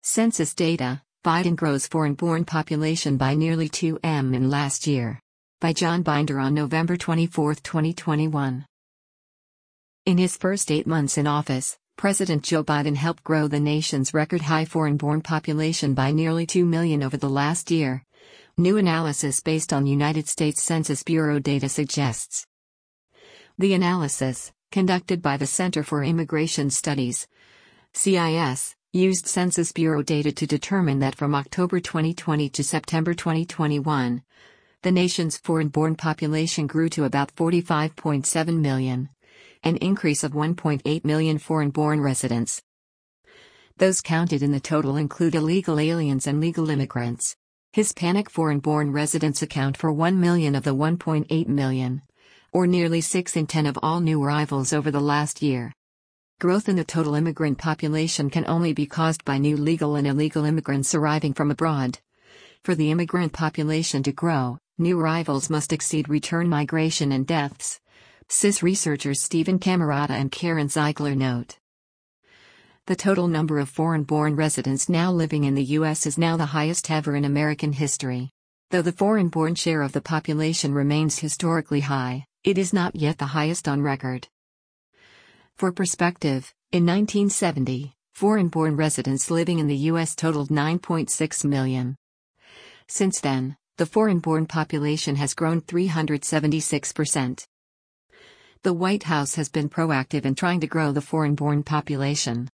Census data: Biden grows foreign-born population by nearly 2 million in last year. By John Binder on November 24, 2021. In his first 8 months in office, President Joe Biden helped grow the nation's record-high foreign-born population by nearly 2 million over the last year. New analysis based on United States Census Bureau data suggests. The analysis, conducted by the Center for Immigration Studies, CIS, used Census Bureau data to determine that from October 2020 to September 2021, the nation's foreign-born population grew to about 45.7 million, an increase of 1.8 million foreign-born residents. Those counted in the total include illegal aliens and legal immigrants. Hispanic foreign-born residents account for 1 million of the 1.8 million, or nearly 6 in 10 of all new arrivals over the last year. Growth in the total immigrant population can only be caused by new legal and illegal immigrants arriving from abroad. For the immigrant population to grow, new arrivals must exceed return migration and deaths, CIS researchers Stephen Camarata and Karen Ziegler note. The total number of foreign-born residents now living in the U.S. is now the highest ever in American history. Though the foreign-born share of the population remains historically high, it is not yet the highest on record. For perspective, in 1970, foreign-born residents living in the U.S. totaled 9.6 million. Since then, the foreign-born population has grown 376%. The White House has been proactive in trying to grow the foreign-born population.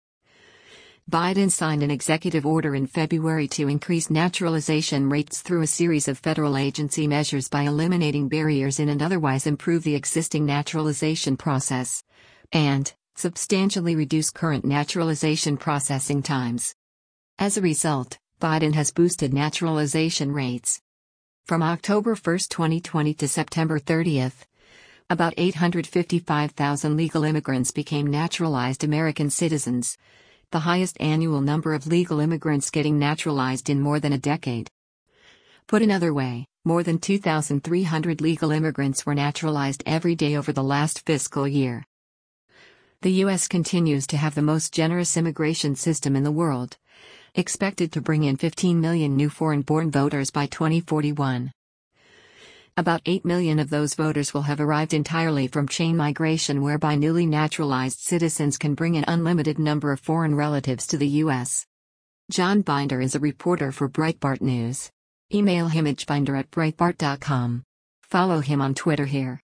Biden signed an executive order in February to increase naturalization rates through a series of federal agency measures by eliminating barriers in and otherwise improve the existing naturalization process, and substantially reduce current naturalization processing times. As a result, Biden has boosted naturalization rates. From October 1, 2020 to September 30, about 855,000 legal immigrants became naturalized American citizens, the highest annual number of legal immigrants getting naturalized in more than a decade. Put another way, more than 2,300 legal immigrants were naturalized every day over the last fiscal year. The U.S. continues to have the most generous immigration system in the world, expected to bring in 15 million new foreign-born voters by 2041. About 8 million of those voters will have arrived entirely from chain migration, whereby newly naturalized citizens can bring an unlimited number of foreign relatives to the U.S. John Binder is a reporter for Breitbart News. Email him at binder@breitbart.com. Follow him on Twitter here.